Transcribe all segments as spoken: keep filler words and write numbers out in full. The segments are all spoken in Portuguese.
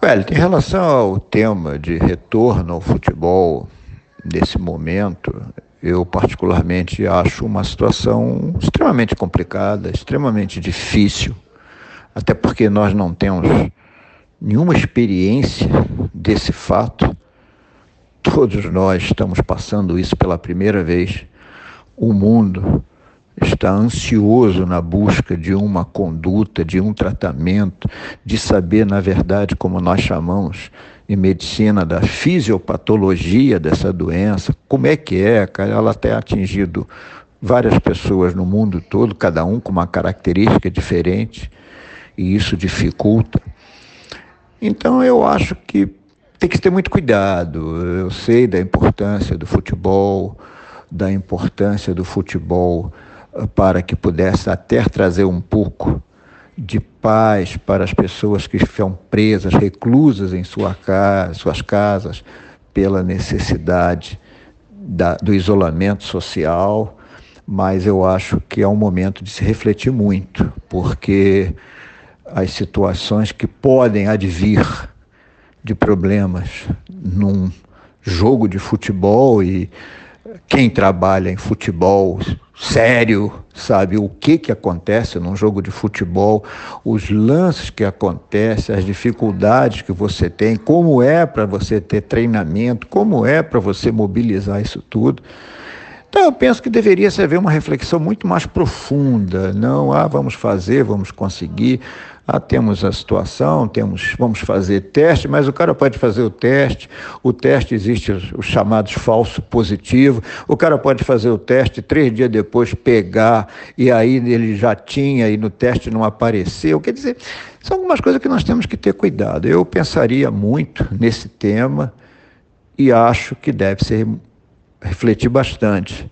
Wellington, em relação ao tema de retorno ao futebol nesse momento, eu particularmente acho uma situação extremamente complicada, extremamente difícil, até porque nós não temos nenhuma experiência desse fato. Todos nós estamos passando isso pela primeira vez. O mundo está ansioso na busca de uma conduta, de um tratamento, de saber, na verdade, como nós chamamos em medicina, da fisiopatologia dessa doença, como é que é, ela tem atingido várias pessoas no mundo todo, cada um com uma característica diferente, e isso dificulta. Então eu acho que tem que ter muito cuidado. Eu sei da importância do futebol, da importância do futebol para que pudesse até trazer um pouco de paz para as pessoas que estão presas, reclusas em sua casa, suas casas, pela necessidade da, do isolamento social, mas eu acho que é um momento de se refletir muito, porque as situações que podem advir de problemas num jogo de futebol, e quem trabalha em futebol sério sabe o que, que acontece num jogo de futebol, os lances que acontecem, as dificuldades que você tem, como é para você ter treinamento, como é para você mobilizar isso tudo. Então eu penso que deveria se haver uma reflexão muito mais profunda, não, ah, vamos fazer, vamos conseguir, ah, temos a situação, temos, vamos fazer teste, mas o cara pode fazer o teste, o teste existe os, os chamados falso positivo, o cara pode fazer o teste, três dias depois pegar, e aí ele já tinha, e no teste não apareceu, quer dizer, são algumas coisas que nós temos que ter cuidado. Eu pensaria muito nesse tema e acho que deve ser refletir bastante,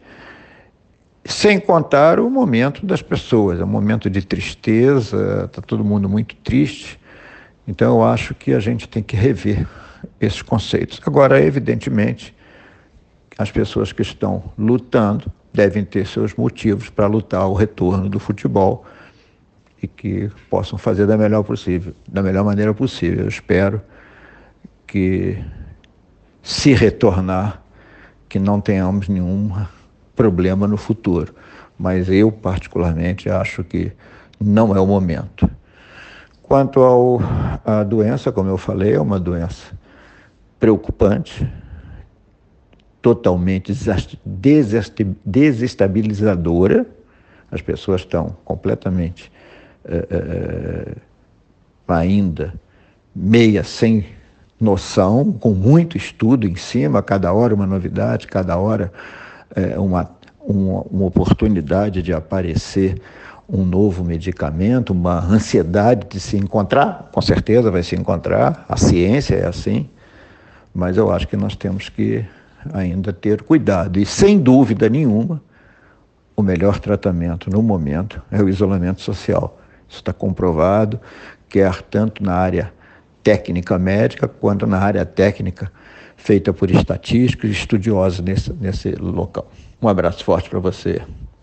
sem contar o momento das pessoas, é um momento de tristeza, está todo mundo muito triste, então eu acho que a gente tem que rever esses conceitos. Agora, evidentemente, as pessoas que estão lutando devem ter seus motivos para lutar o retorno do futebol e que possam fazer da melhor possível, da melhor maneira possível. Eu espero que, se retornar, que não tenhamos nenhum problema no futuro. Mas eu, particularmente, acho que não é o momento. Quanto ao, à doença, como eu falei, é uma doença preocupante, totalmente desestabilizadora. As pessoas estão completamente é, é, ainda meia sem noção, com muito estudo em cima, cada hora uma novidade, cada hora é, uma, uma, uma oportunidade de aparecer um novo medicamento, uma ansiedade de se encontrar, com certeza vai se encontrar, a ciência é assim, mas eu acho que nós temos que ainda ter cuidado, e sem dúvida nenhuma, o melhor tratamento no momento é o isolamento social. Isso está comprovado, quer tanto na área técnica médica, quanto na área técnica feita por estatísticos e estudiosos nesse, nesse local. Um abraço forte para você.